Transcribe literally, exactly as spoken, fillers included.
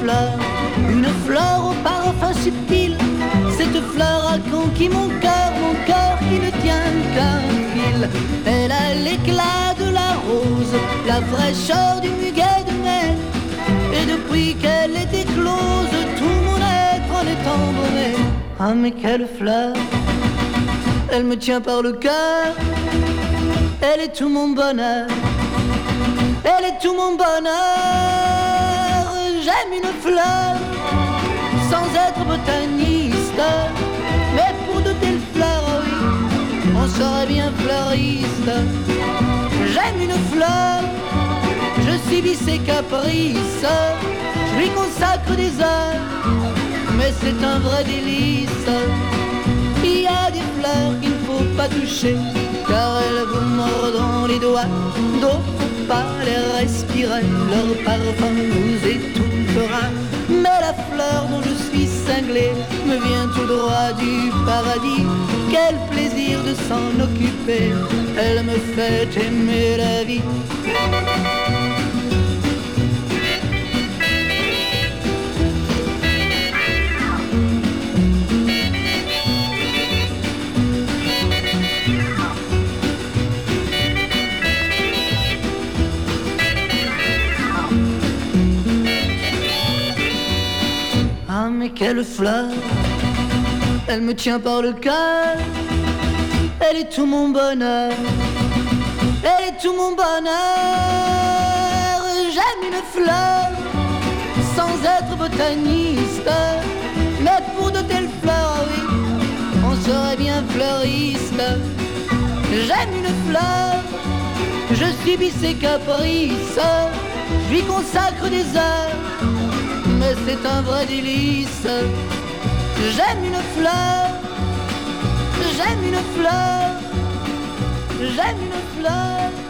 fleur, une fleur au parfum subtil. Cette fleur a conquis mon cœur, mon cœur qui ne tient qu'un fil. Elle a l'éclat de la rose, la fraîcheur du muguet de mai. Et depuis qu'elle est éclose, tout mon être en est embaumé. Ah mais quelle fleur, elle me tient par le cœur. Elle est tout mon bonheur, elle est tout mon bonheur. J'aime une fleur, sans être botaniste, mais pour de telles fleurs, oui, on serait bien fleuriste. J'aime une fleur, je subis ses caprices, je lui consacre des heures, mais c'est un vrai délice. Il y a des fleurs qu'il ne faut pas toucher, car elles vous mordront les doigts. D'autres pas les respirer, leur parfum nous étouffera. Mais la fleur dont je suis cinglé me vient tout droit du paradis. Quel plaisir de s'en occuper, elle me fait aimer la vie. Ah mais quelle fleur, elle me tient par le cœur. Elle est tout mon bonheur, elle est tout mon bonheur. J'aime une fleur, sans être botaniste, mais pour de telles fleurs, oui, on serait bien fleuriste. J'aime une fleur, je subis ses caprices, je lui consacre des heures, mais c'est un vrai délice. J'aime une fleur, j'aime une fleur, j'aime une fleur.